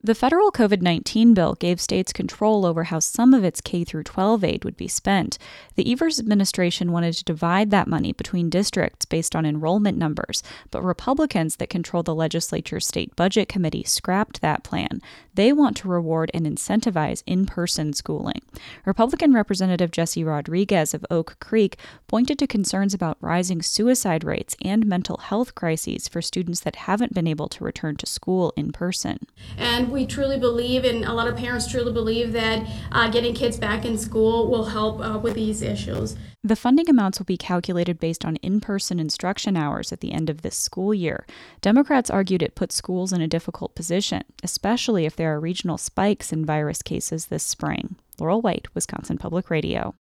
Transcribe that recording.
The federal COVID-19 bill gave states control over how some of its K-12 aid would be spent. The Evers administration wanted to divide that money between districts based on enrollment numbers, but Republicans that control the legislature's state budget committee scrapped that plan. They want to reward and incentivize in-person schooling. Republican Representative Jesse Rodriguez of Oak Creek pointed to concerns about rising suicide rates and mental health crises for students that haven't been able to return to school in person. And we truly believe, and a lot of parents truly believe, that getting kids back in school will help with these issues. The funding amounts will be calculated based on in-person instruction hours at the end of this school year. Democrats argued it puts schools in a difficult position, especially if there are regional spikes in virus cases this spring. Laurel White, Wisconsin Public Radio.